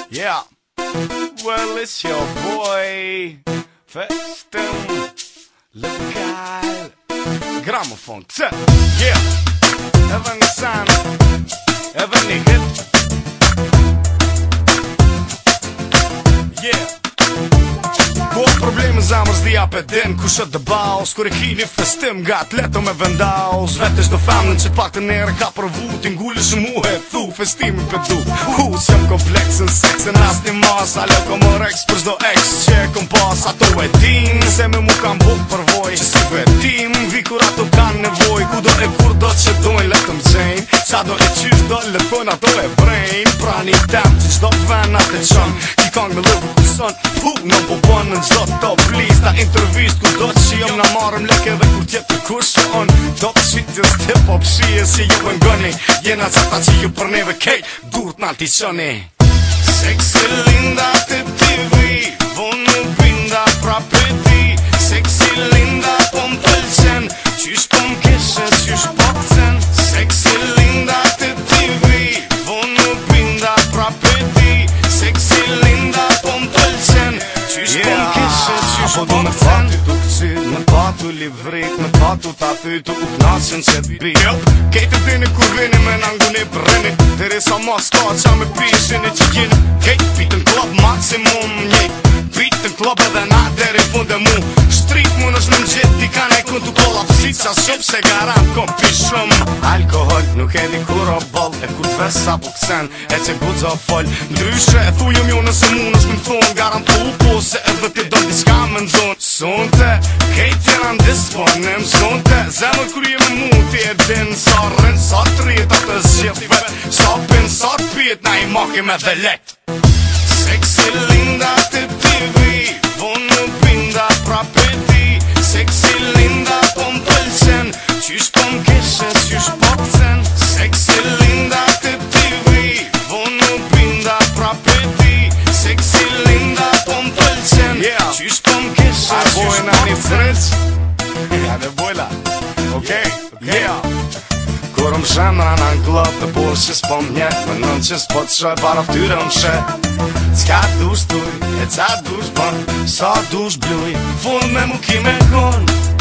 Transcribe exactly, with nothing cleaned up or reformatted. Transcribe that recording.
Yeah, well it's your boy Festen Lokal Grammofon T. Yeah, even një san, even një hit. Yeah, ko probleme zamër s'di apet din ku shët dë baus. Kur e ki një festim gat leto me vendaus. Vetesh do famën që pak të nere ka provu. T'ingulli shmuhe thu festimin për du. Hu s'jam kompleksin seksin as një mas. Alo kom rex për zdo ex që e kom pas. Ato e din se me mu kam buk përvoj. Që si vetim vi kur ato kan nevoj. Ku do e kur do që dojnë letëm gjenj. Qa do e qysh do letën ato e vrejn. Pra një tem që qdo ven atë e qën. Ki kong me lëbu kuson. Hu në po bënë në gjdo top lista. Intervist ku do që jom na marrëm leke dhe kur tjetë të kush që on. Do të shqitjes të pop shije si ju e ngoni. Jena qata që ju për neve kejt dur t'nal t'i qoni. Seksi linda të tivi, vonë binda pra për ti. Seksi linda po m'pëlqen, qysh po m'keshe, qysh po këcen. Seksi linda të tivi, vonë binda pra për ti. Seksi linda po m'pëlqen, qysh po m'keshe, qysh po m'këcen. Me patu livrit, me patu ta thytu u knasën që t'bi. Kejtë dini kur vini me nanguni breni. Dere sa ma s'ka qa me pishin e që jeni. Kejtë pitën klub maksimum njejt. Pitën klub edhe na deri fund e mu. Shtrit mu nësh në mgjit di ka nej kun t'u kolla pësit. Qa shumë se garant kom pishëm. Alkohol nuk e di kur o bol. E kur t'ves sa po kësen e që gudzo fol. Ndryshe e thujëm ju nëse mu nësh më thonë. Garantu po se edhe ti do diska me nëzon. Sonte kejt jena ndisponim sonte. Zemër kur jemi mu ti e din. Sa rrin, sa t'rjet atë zgjith vet. Sa pin, sa t'pjet na i makim edhe let. Seksi linda të tivi, vonë binda pra për ti. Seksi linda po m'pëlqen, qysh po m'keshe, qysh po këcen. Seksi linda të tivi, vonë binda pra për ti. Seksi linda po m'pëlqen, qysh po m'keshe, qysh po këcen. Ja dhe bojla, okej, yeah. Kur më shemra në në klub dhe por që s'po m'njet. Më nën që s'po t'shoj para ftyre më shet. C'ka dush tuj, e ca dush bon, sa dush bluj. Vull me mu ki me kon.